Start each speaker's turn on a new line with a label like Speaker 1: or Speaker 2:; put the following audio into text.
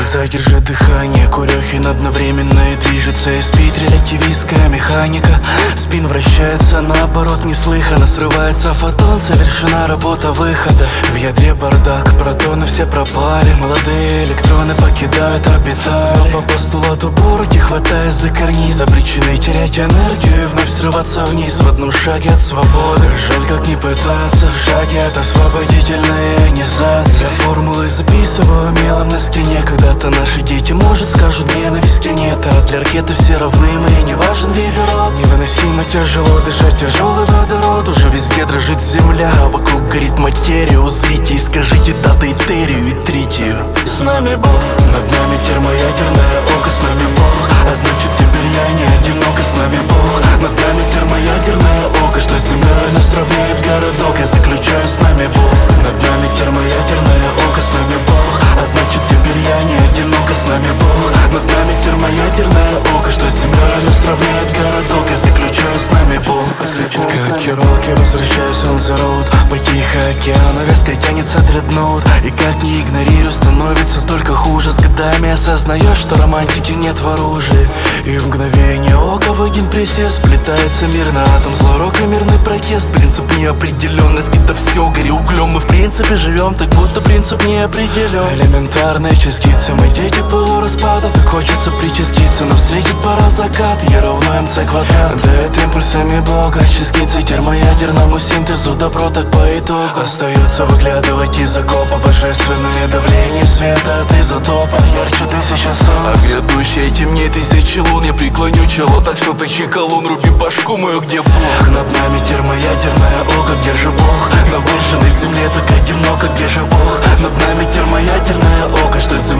Speaker 1: Задержи дыхание, курехин одновременно и движется и спит релятивистская механика. Спин вращается наоборот неслыханно, срывается фотон, совершена работа выхода. В ядре бардак, протоны все пропали, молодые электроны покидают орбиталь. Но по постулату Бороди, хватаясь за карниз, обречены терять энергию и вновь срываться вниз в одном шаге от свободы. Жаль, как не пытаться, в шаге от освободительной ионизации. Формулы записываю мелом на стене. Когда-то наши дети, может, скажут ненависти нет, а для ракеты все равны мы, не важен вид и род. Невыносимо тяжело дышать, тяжелый водород. Уже везде дрожит земля, а вокруг горит материя. Узрите и скажите даты этерию и тритию. С нами Бог, над нами термоядерное око. С нами Бог, а значит теперь я не одинок. И с нами Бог, над нами термоядерное око. Что с землей нас равняет городок. Я заключаю, с нами Бог, над нами термоядерное око. С нами Бог, а значит теперь я не одинок. И с нами Бог, над нами термоядерное око. Что с землей нас равняет городок. Я заключаю, с нами Бог. Как Кирок я возвращаюсь on the road. По Тихому океану вязко тянется дредноут. И как не игнорирую, становится только хуже. С годами осознаешь, что романтики нет в оружии. И в мгновение ока в агенпрессе сплетается мирный атом. Злорок и мирный протест, принцип неопределенность. Это все гори углем, мы в принципе живем так, будто принцип не определен. Элементарные частицы, мы дети полураспада. Так хочется причаститься, но встретить пора закат. Е равно МЦ квадрат. Дает импульсами Бога частицы термоядерному синтезу. Добро так по итогу остается выглядывать из окопа. Божественное давление света от изотопа ярче 1000 солнц. А грядущее темнее 1000 лун. Я преклоню чело, так что точи колун. Руби башку мою, где Бог. Над нами термоядерное око, где же Бог? На выжженной земле так одиноко, где же Бог? Над нами термоядерное око, что земля